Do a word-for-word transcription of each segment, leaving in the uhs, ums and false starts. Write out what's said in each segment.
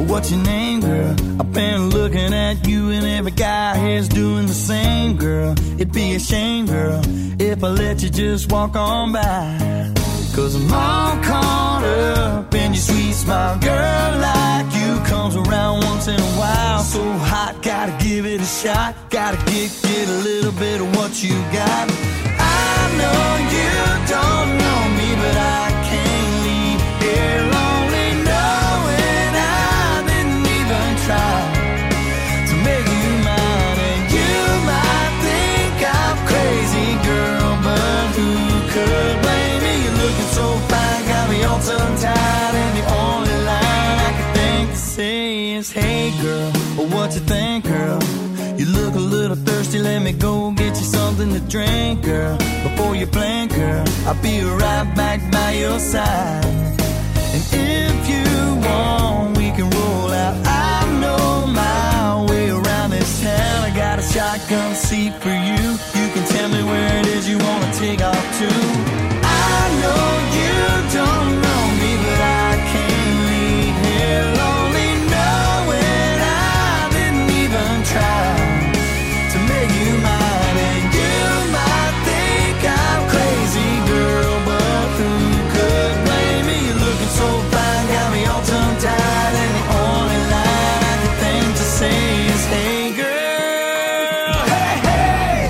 What's your name, girl? I've been looking at you and every guy here's doing the same, girl. It'd be a shame, girl, if I let you just walk on by. Cause I'm all caught up in your sweet smile. Girl like you comes around once in a while. So hot, gotta give it a shot. Gotta get, get a little bit of what you got. I know you don't know me, but I can't leave here lonely knowing I didn't even try to make you mine. And you might think I'm crazy, girl, but who could blame me? You're looking so fine, got me all tongue-tied, and the only line I can think to say is, hey girl, well, what you think, girl? You look a little thirsty, let me go get you something to drink, girl. Before you blink, girl, I'll be right back by your side. And if you want, we can roll out. I know my way around this town. I got a shotgun seat for you. You can tell me where it is you want to take off to. I know you don't know me, but I can't leave here lonely knowing I didn't even try to make you mine. And you might think I'm crazy, girl, but who could blame me? You're looking so fine, got me all tongue-tied, and the only line I can think to say is, hey girl, hey, hey.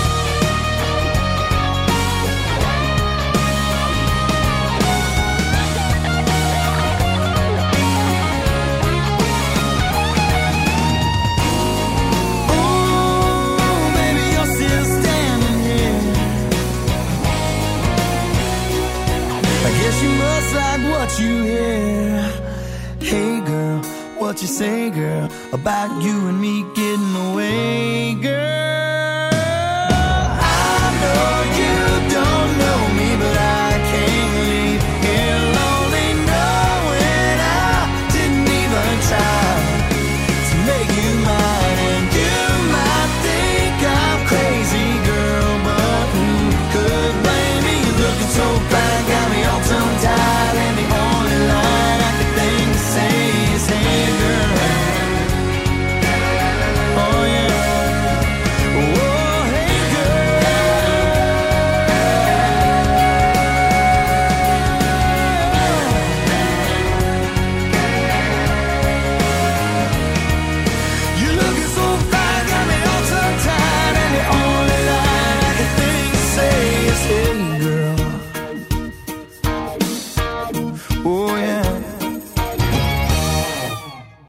Ooh, baby, you're still standing here. I guess you must like what you hear. Hey girl, what you say, girl, about you and me getting away, girl?